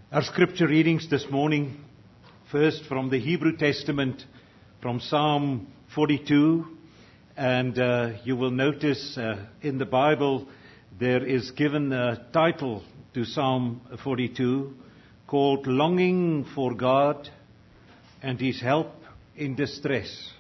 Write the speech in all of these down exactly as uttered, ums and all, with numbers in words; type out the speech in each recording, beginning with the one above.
Our scripture readings this morning, first from the Hebrew Testament, from Psalm forty-two. And uh, you will notice uh, in the Bible there is given a title to Psalm forty-two called Longing for God and His Help in Distress.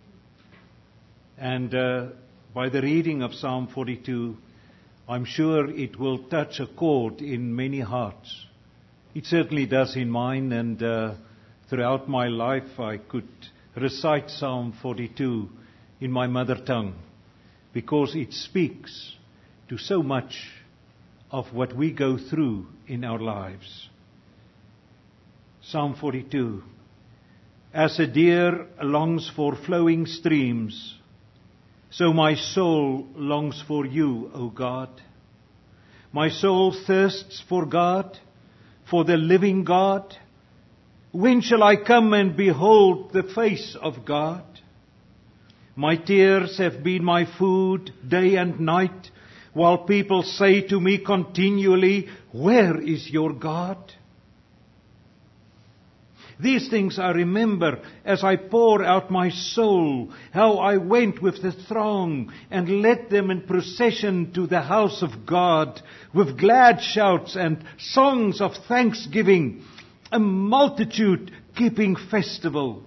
And uh, by the reading of Psalm forty-two, I'm sure it will touch a chord in many hearts. It certainly does in mine, and uh, throughout my life I could recite Psalm forty-two in my mother tongue, because it speaks to so much of what we go through in our lives. Psalm forty-two. As a deer longs for flowing streams, so my soul longs for you, O God. My soul thirsts for God, for the living God. When shall I come and behold the face of God? My tears have been my food day and night, while people say to me continually, where is your God? These things I remember as I pour out my soul, how I went with the throng and led them in procession to the house of God with glad shouts and songs of thanksgiving, a multitude keeping festival.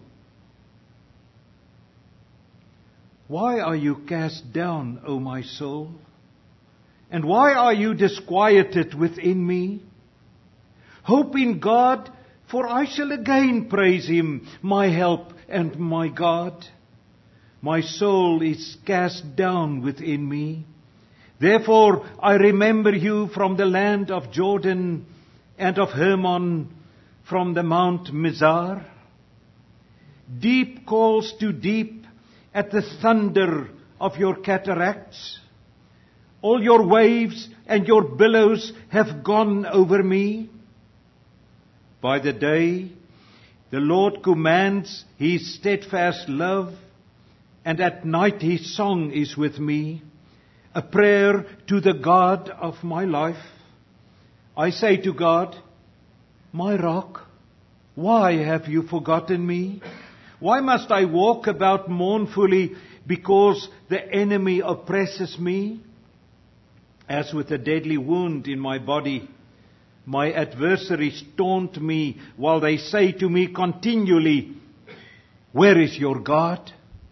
Why are you cast down, O my soul? And why are you disquieted within me? Hope in God, for I shall again praise Him, my help and my God. My soul is cast down within me. Therefore I remember you from the land of Jordan and of Hermon, from the Mount Mizar. Deep calls to deep at the thunder of your cataracts. All your waves and your billows have gone over me. By the day, the Lord commands His steadfast love, and at night His song is with me, a prayer to the God of my life. I say to God, my rock, why have you forgotten me? Why must I walk about mournfully because the enemy oppresses me? As with a deadly wound in my body, my adversaries taunt me while they say to me continually, where is your God?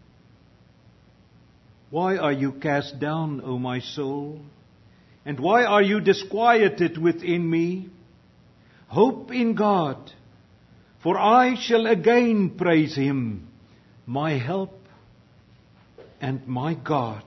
Why are you cast down, O my soul? And why are you disquieted within me? Hope in God, for I shall again praise Him, my help and my God.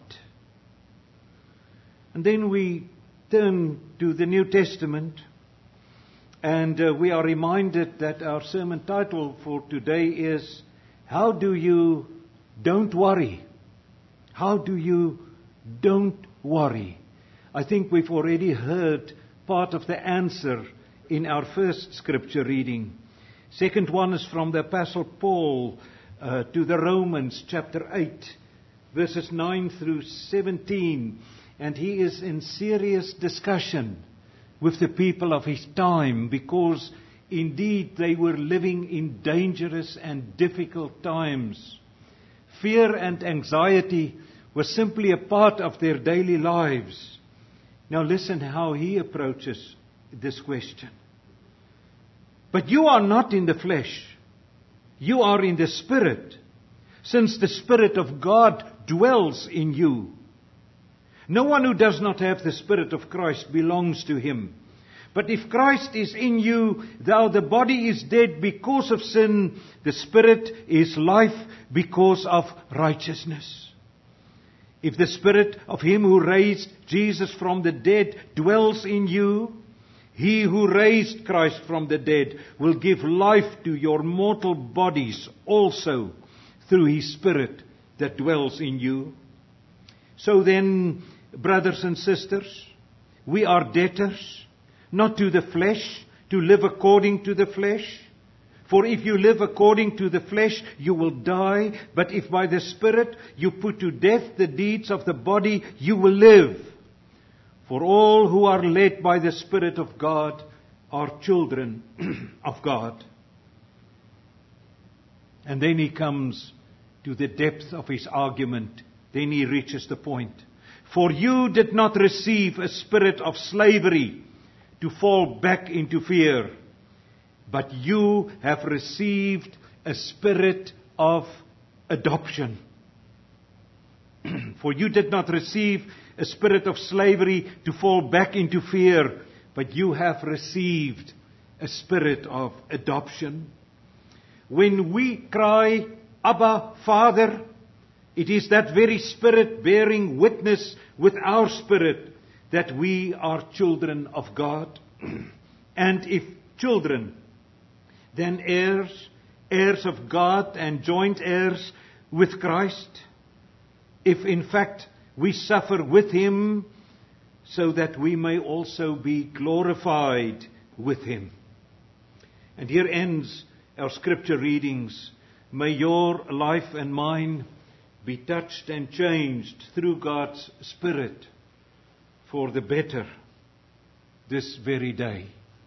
And then we turn to the New Testament, and uh, we are reminded that our sermon title for today is, How do you don't worry? How do you don't worry? I think we've already heard part of the answer in our first scripture reading. Second one is from the Apostle Paul uh, to the Romans, chapter eight, verses nine through seventeen. And he is in serious discussion with the people of his time, because indeed they were living in dangerous and difficult times. Fear and anxiety were simply a part of their daily lives. Now listen how he approaches this question. But you are not in the flesh. You are in the Spirit, since the Spirit of God dwells in you. No one who does not have the Spirit of Christ belongs to Him. But if Christ is in you, though the body is dead because of sin, the Spirit is life because of righteousness. If the Spirit of Him who raised Jesus from the dead dwells in you, He who raised Christ from the dead will give life to your mortal bodies also through His Spirit that dwells in you. So then, brothers and sisters, we are debtors, not to the flesh, to live according to the flesh. For if you live according to the flesh, you will die. But if by the Spirit you put to death the deeds of the body, you will live. For all who are led by the Spirit of God are children of God. And then he comes to the depth of his argument. Then he reaches the point. For you did not receive a spirit of slavery to fall back into fear, but you have received a spirit of adoption. For you did not receive a spirit of slavery to fall back into fear, but you have received a spirit of adoption. When we cry, Abba, Father, it is that very Spirit bearing witness with our spirit that we are children of God. And if children, then heirs, heirs of God and joint heirs with Christ. If in fact we suffer with Him, so that we may also be glorified with Him. And here ends our scripture readings. May your life and mine be touched and changed through God's Spirit for the better this very day.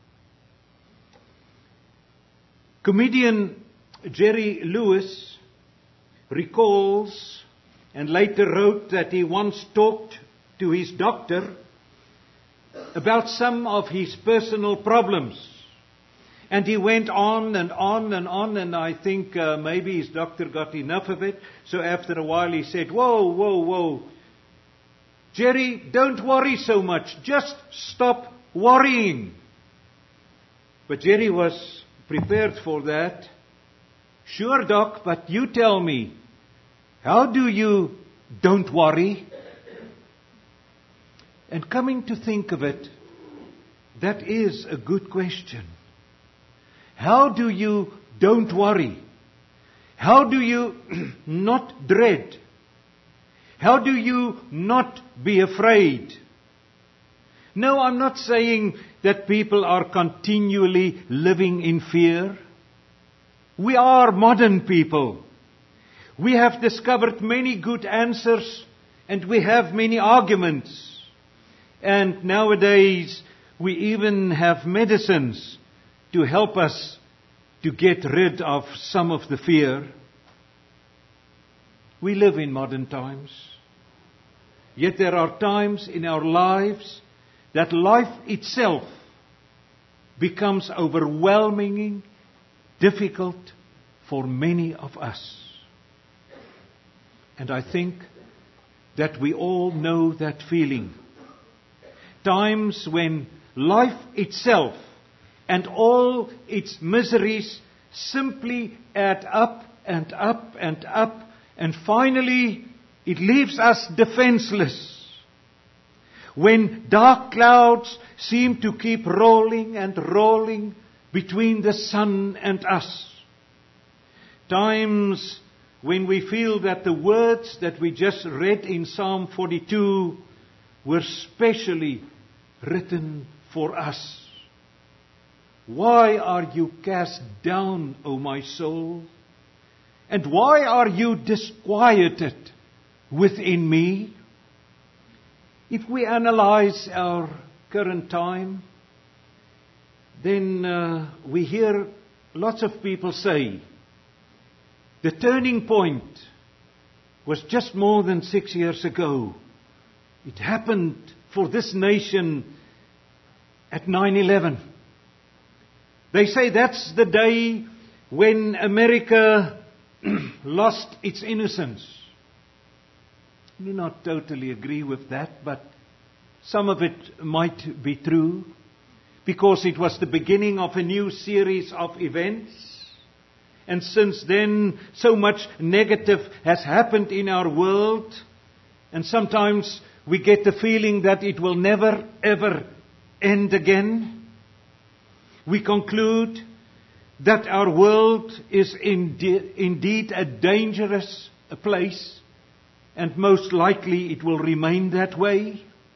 Comedian Jerry Lewis recalls and later wrote that he once talked to his doctor about some of his personal problems. And he went on and on and on, and I think uh, maybe his doctor got enough of it. So after a while he said, whoa, whoa, whoa. Jerry, don't worry so much. Just stop worrying. But Jerry was prepared for that. Sure, Doc, but you tell me, how do you don't worry? And coming to think of it, that is a good question. How do you don't worry? How do you not dread? How do you not be afraid? No, I'm not saying that people are continually living in fear. We are modern people. We have discovered many good answers and we have many arguments. And nowadays we even have medicines to help us to get rid of some of the fear. We live in modern times. Yet there are times in our lives that life itself becomes overwhelming, difficult for many of us. And I think that we all know that feeling. Times when life itself and all its miseries simply add up and up and up, and finally it leaves us defenseless. When dark clouds seem to keep rolling and rolling between the sun and us. Times when we feel that the words that we just read in Psalm forty-two were specially written for us. Why are you cast down, O my soul? And why are you disquieted within me? If we analyze our current time, then uh, we hear lots of people say, the turning point was just more than six years ago. It happened for this nation at nine eleven. They say that's the day when America lost its innocence. I do not totally agree with that, but some of it might be true, because it was the beginning of a new series of events. And since then, so much negative has happened in our world, and sometimes we get the feeling that it will never, ever end again. We conclude that our world is indeed, indeed a dangerous place, and most likely it will remain that way.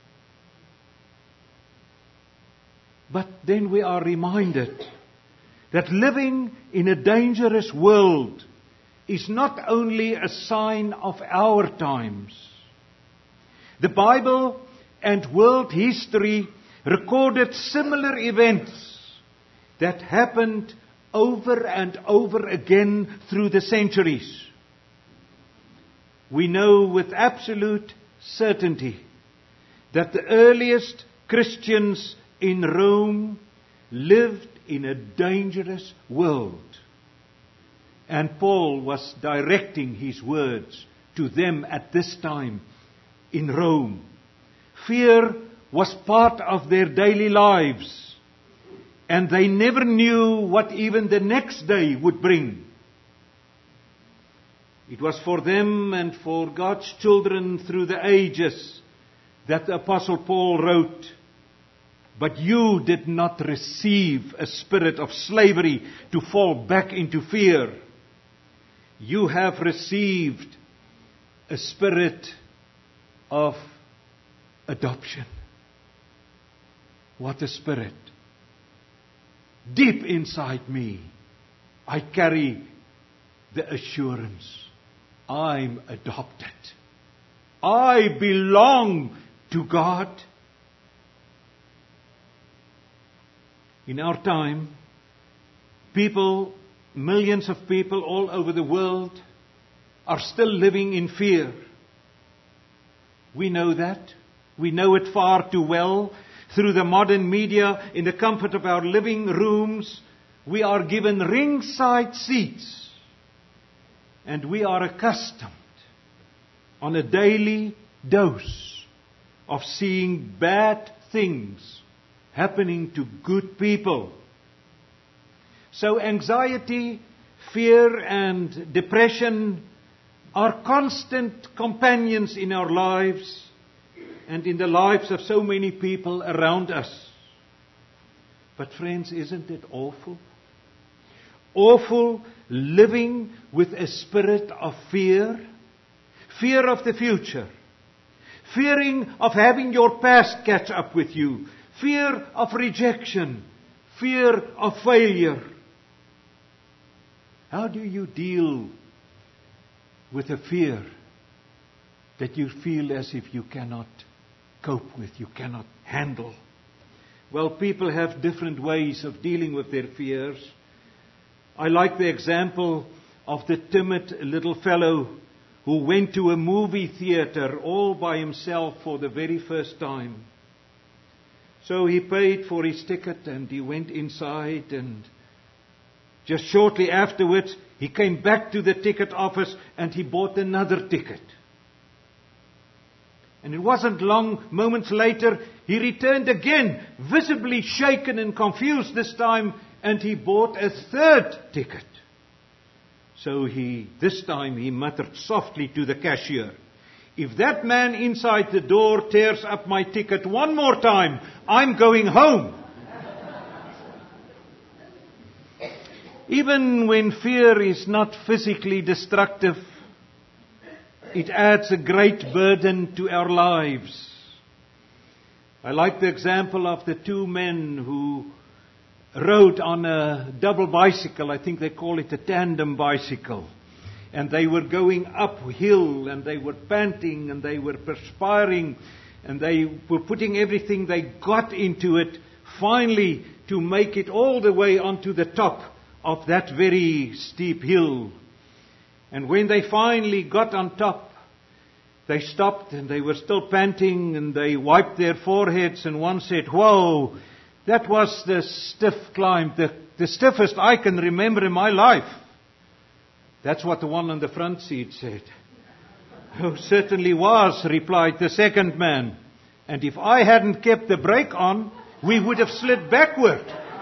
But then we are reminded that living in a dangerous world is not only a sign of our times. The Bible and world history recorded similar events that happened over and over again through the centuries. We know with absolute certainty that the earliest Christians in Rome lived in a dangerous world. And Paul was directing his words to them at this time in Rome. Fear was part of their daily lives, and they never knew what even the next day would bring. It was for them and for God's children through the ages that the Apostle Paul wrote, "But you did not receive a spirit of slavery to fall back into fear. You have received a spirit of adoption." What a spirit. Deep inside me, I carry the assurance, I'm adopted. I belong to God. In our time, people, millions of people all over the world are still living in fear. We know that. We know it far too well. Through the modern media, in the comfort of our living rooms, we are given ringside seats. And we are accustomed on a daily dose of seeing bad things happening to good people. So anxiety, fear, and depression are constant companions in our lives and in the lives of so many people around us. But friends, isn't it awful? Awful living with a spirit of fear. Fear of the future. Fearing of having your past catch up with you. Fear of rejection. Fear of failure. How do you deal with a fear that you feel as if you cannot cope with, you cannot handle? Well, people have different ways of dealing with their fears. I like the example of the timid little fellow who went to a movie theater all by himself for the very first time. So he paid for his ticket and he went inside, and just shortly afterwards he came back to the ticket office and he bought another ticket. And it wasn't long, moments later, he returned again, visibly shaken and confused this time, and he bought a third ticket. So he, this time he muttered softly to the cashier, "If that man inside the door tears up my ticket one more time, I'm going home." Even when fear is not physically destructive, it adds a great burden to our lives. I like the example of the two men who rode on a double bicycle. I think they call it a tandem bicycle. And they were going uphill, and they were panting, and they were perspiring, and they were putting everything they got into it, finally to make it all the way onto the top of that very steep hill. And when they finally got on top, they stopped and they were still panting, and they wiped their foreheads, and one said, "Whoa, that was the stiff climb, the, the stiffest I can remember in my life." That's what the one on the front seat said. "Oh, certainly was," replied the second man. "And if I hadn't kept the brake on, we would have slid backward."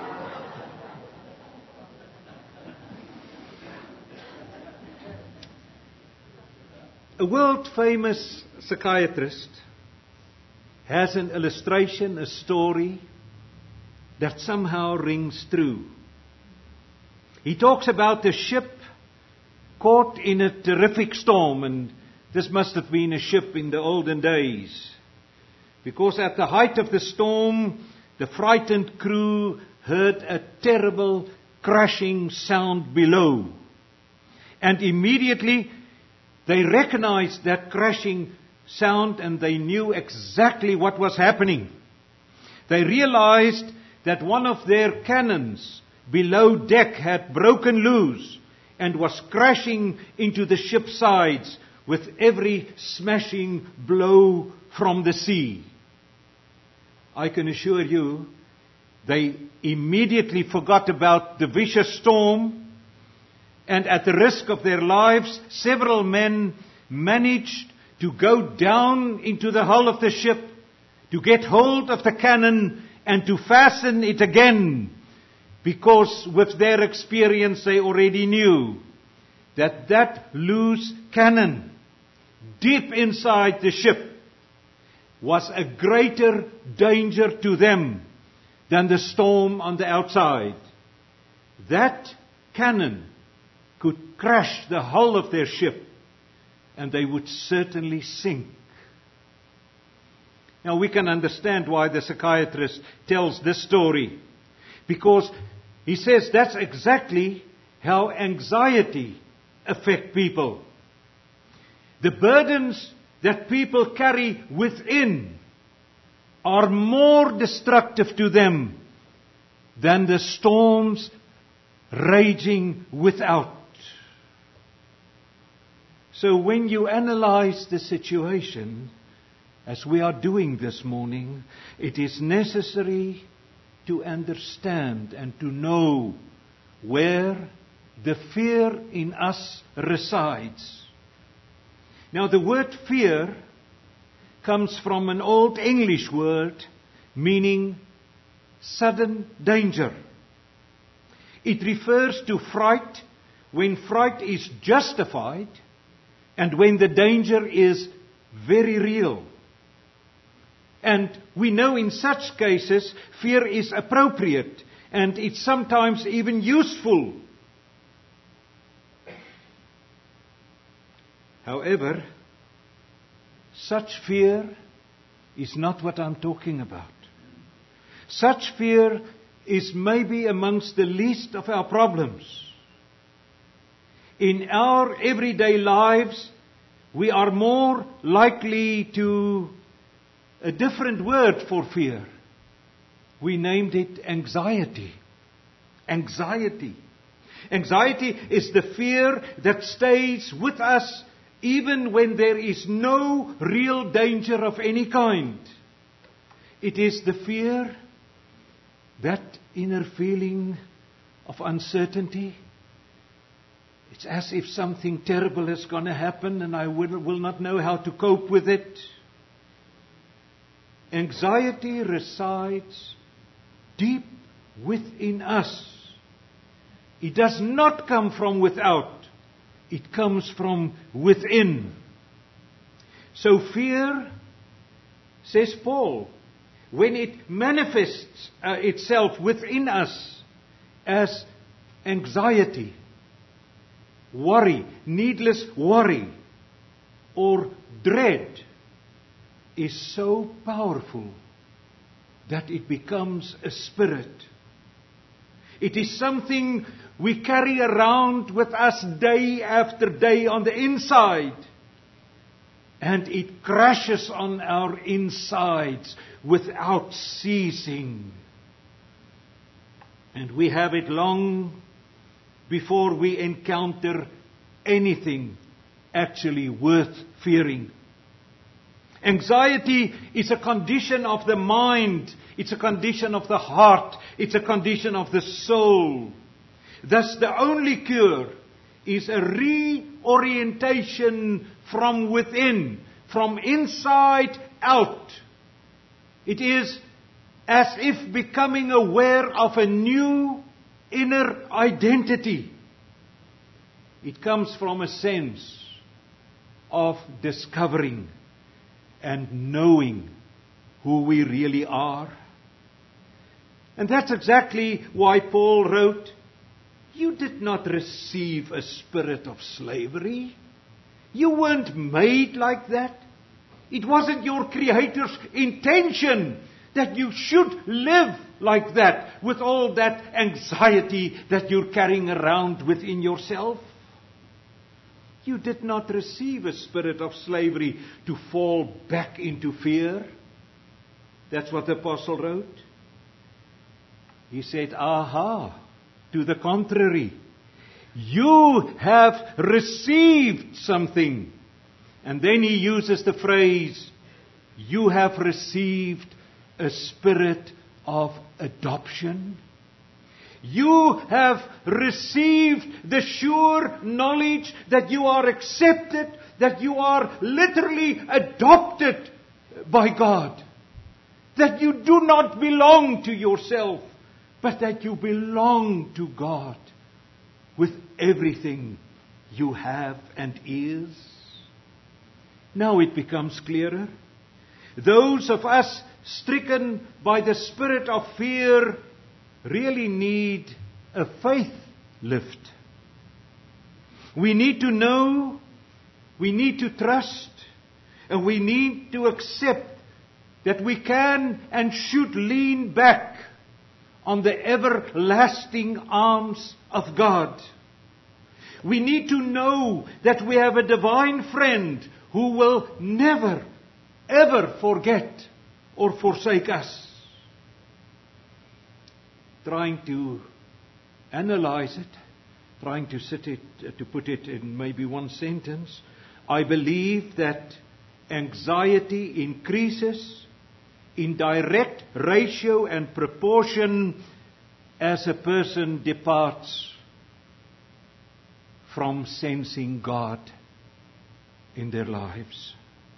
A world-famous psychiatrist has an illustration, a story that somehow rings true. He talks about a ship caught in a terrific storm, and this must have been a ship in the olden days, because at the height of the storm, the frightened crew heard a terrible crashing sound below, and immediately they recognized that crashing sound, and they knew exactly what was happening. They realized that one of their cannons below deck had broken loose and was crashing into the ship's sides with every smashing blow from the sea. I can assure you, they immediately forgot about the vicious storm, and at the risk of their lives, several men managed to go down into the hull of the ship, to get hold of the cannon and to fasten it again, because with their experience they already knew that that loose cannon deep inside the ship was a greater danger to them than the storm on the outside. That cannon could crash the hull of their ship, and they would certainly sink. Now we can understand why the psychiatrist tells this story, because he says that's exactly how anxiety affects people. The burdens that people carry within are more destructive to them than the storms raging without. So when you analyze the situation, as we are doing this morning, it is necessary to understand and to know where the fear in us resides. Now, the word fear comes from an old English word meaning sudden danger. It refers to fright when fright is justified and when the danger is very real. And we know in such cases fear is appropriate and it's sometimes even useful. However, such fear is not what I'm talking about. Such fear is maybe amongst the least of our problems. In our everyday lives, we are more likely to a different word for fear. We named it anxiety. Anxiety. Anxiety is the fear that stays with us even when there is no real danger of any kind. It is the fear, that inner feeling of uncertainty. It's as if something terrible is going to happen and I will, will not know how to cope with it. Anxiety resides deep within us. It does not come from without. It comes from within. So fear, says Paul, when it manifests uh, itself within us as anxiety, worry, needless worry, or dread, is so powerful that it becomes a spirit. It is something we carry around with us day after day on the inside. And it crashes on our insides without ceasing. And we have it long before we encounter anything actually worth fearing. Anxiety is a condition of the mind. It's a condition of the heart. It's a condition of the soul. Thus, the only cure is a reorientation from within, from inside out. It is as if becoming aware of a new inner identity. It comes from a sense of discovering and knowing who we really are. And that's exactly why Paul wrote, "You did not receive a spirit of slavery. You weren't made like that. It wasn't your Creator's intention that you should live like that, with all that anxiety that you're carrying around within yourself. You did not receive a spirit of slavery to fall back into fear." That's what the apostle wrote. He said, aha, to the contrary. You have received something. And then he uses the phrase, you have received a spirit of adoption. You have received the sure knowledge that you are accepted, that you are literally adopted by God. That you do not belong to yourself, but that you belong to God with everything you have and is. Now it becomes clearer. Those of us stricken by the spirit of fear really need a faith lift. We need to know, we need to trust, and we need to accept that we can and should lean back on the everlasting arms of God. We need to know that we have a divine friend who will never, ever forget or forsake us. Trying to analyze it, trying to sit it, to put it in maybe one sentence, I believe that anxiety increases in direct ratio and proportion as a person departs from sensing God in their lives.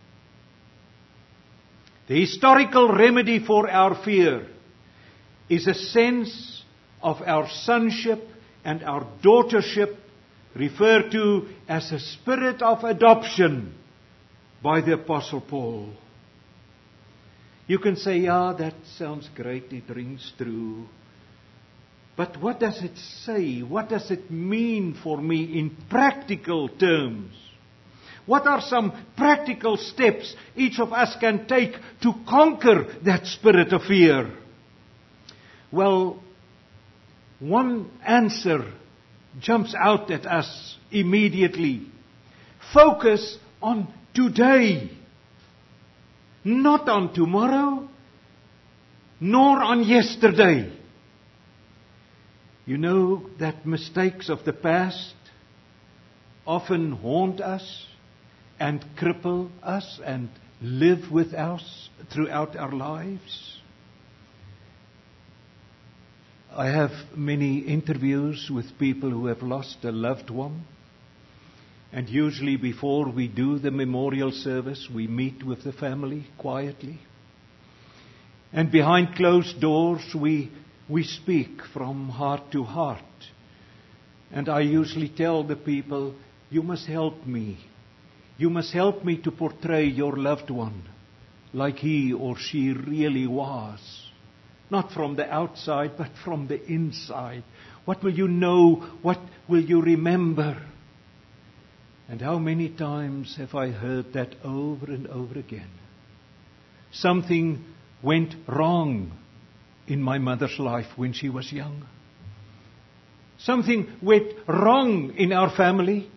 The historical remedy for our fear is a sense of our sonship and our daughtership, referred to as a spirit of adoption by the Apostle Paul. You can say, yeah, that sounds great, it rings true. But what does it say? What does it mean for me in practical terms? What are some practical steps each of us can take to conquer that spirit of fear? Well, one answer jumps out at us immediately. Focus on today. Not on tomorrow, nor on yesterday. You know that mistakes of the past often haunt us and cripple us and live with us throughout our lives. I have many interviews with people who have lost a loved one. And usually before we do the memorial service, we meet with the family quietly. And behind closed doors, we, we speak from heart to heart. And I usually tell the people, you must help me. You must help me to portray your loved one like he or she really was. Not from the outside, but from the inside. What will you know? What will you remember? And how many times have I heard that over and over again? Something went wrong in my mother's life when she was young. Something went wrong in our family.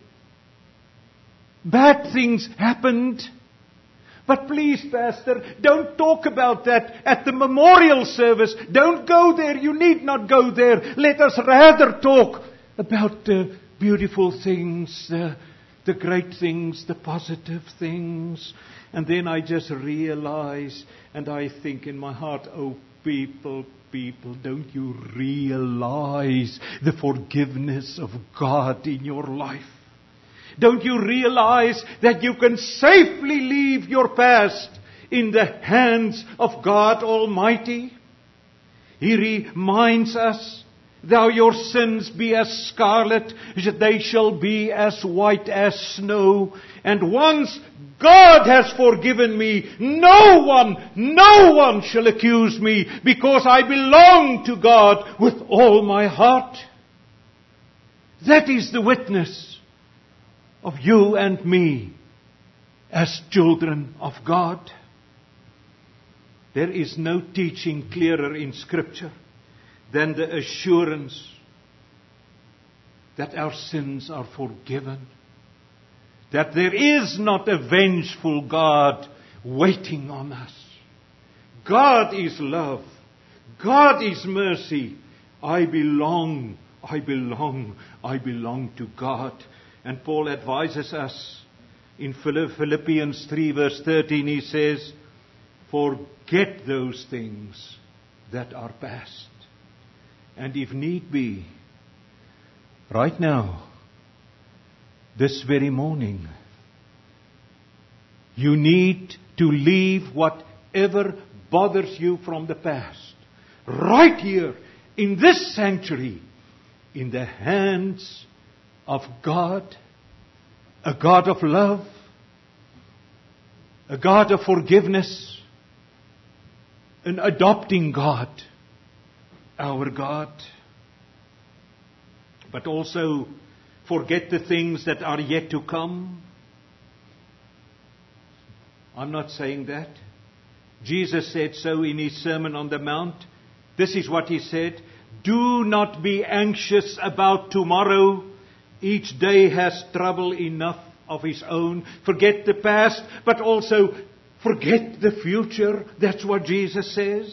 Bad things happened. But please, Pastor, don't talk about that at the memorial service. Don't go there. You need not go there. Let us rather talk about the beautiful things, the, the great things, the positive things. And then I just realize, and I think in my heart, oh, people, people, don't you realize the forgiveness of God in your life? Don't you realize that you can safely leave your past in the hands of God Almighty? He reminds us, though your sins be as scarlet, they shall be as white as snow. And once God has forgiven me, no one, no one shall accuse me, because I belong to God with all my heart. That is the witness of you and me as children of God. There is no teaching clearer in Scripture than the assurance that our sins are forgiven, that there is not a vengeful God waiting on us. God is love. God is mercy. I belong, I belong, I belong to God. And Paul advises us in Philippians three verse thirteen, he says, forget those things that are past. And if need be, right now, this very morning, you need to leave whatever bothers you from the past, right here in this sanctuary, in the hands of God, a God of love, a God of forgiveness, an adopting God, our God. But also forget the things that are yet to come. I'm not saying that. Jesus said so in his Sermon on the Mount. This is what he said: do not be anxious about tomorrow. Each day has trouble enough of his own. Forget the past, but also forget the future. That's what Jesus says.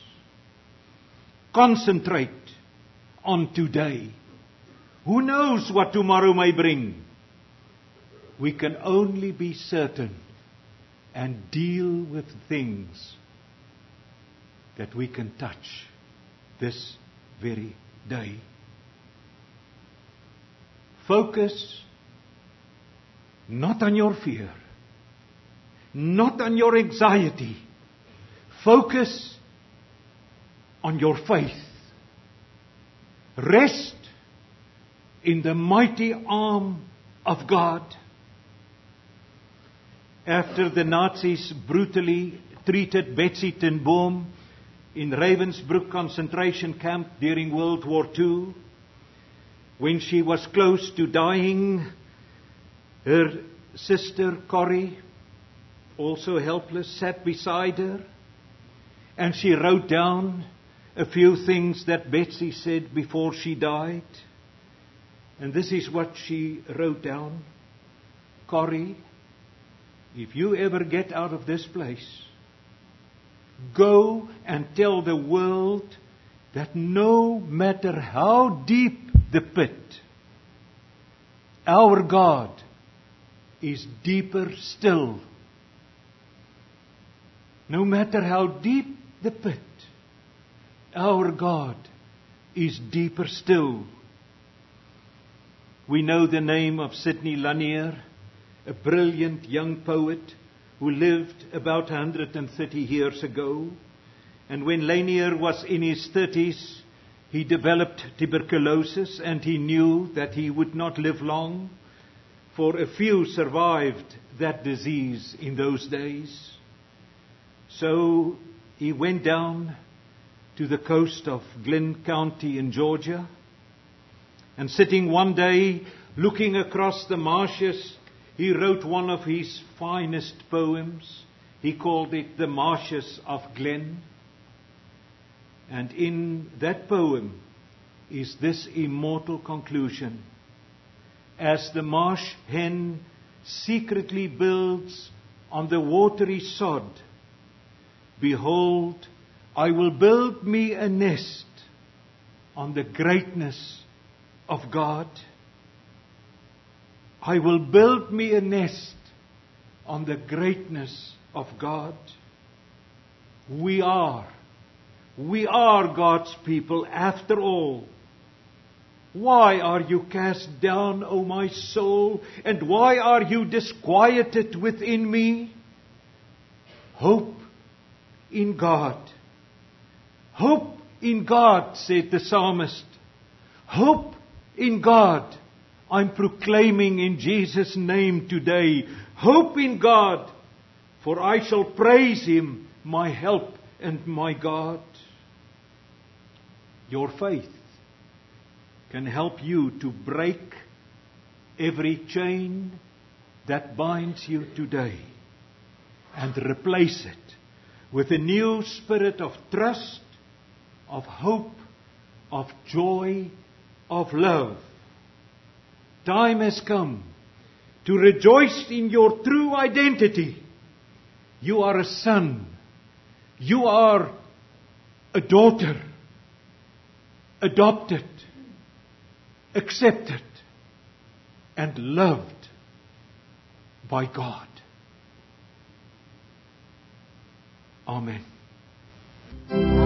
Concentrate on today. Who knows what tomorrow may bring? We can only be certain and deal with things that we can touch this very day. Focus not on your fear, not on your anxiety. Focus on your faith. Rest in the mighty arm of God. After the Nazis brutally treated Betsy ten Boom in Ravensbrück concentration camp during World War Two, when she was close to dying, her sister Corrie, also helpless, sat beside her, and she wrote down a few things that Betsy said before she died. And this is what she wrote down. Corrie, if you ever get out of this place, go and tell the world that no matter how deep the pit, our God is deeper still. No matter how deep the pit, our God is deeper still. We know the name of Sidney Lanier, a brilliant young poet who lived about one hundred thirty years ago. And when Lanier was in his thirties, he developed tuberculosis, and he knew that he would not live long, for a few survived that disease in those days. So he went down to the coast of Glenn County in Georgia, and sitting one day looking across the marshes, he wrote one of his finest poems. He called it The Marshes of Glen. And in that poem is this immortal conclusion: as the marsh hen secretly builds on the watery sod, behold, I will build me a nest on the greatness of God. I will build me a nest on the greatness of God. We are, we are God's people after all. Why are you cast down, O my soul? And why are you disquieted within me? Hope in God. Hope in God, said the psalmist. Hope in God. I'm proclaiming in Jesus' name today. Hope in God, for I shall praise Him, my help and my God. Your faith can help you to break every chain that binds you today and replace it with a new spirit of trust, of hope, of joy, of love. Time has come to rejoice in your true identity. You are a son. You are a daughter. adopted, accepted, and loved by God. Amen.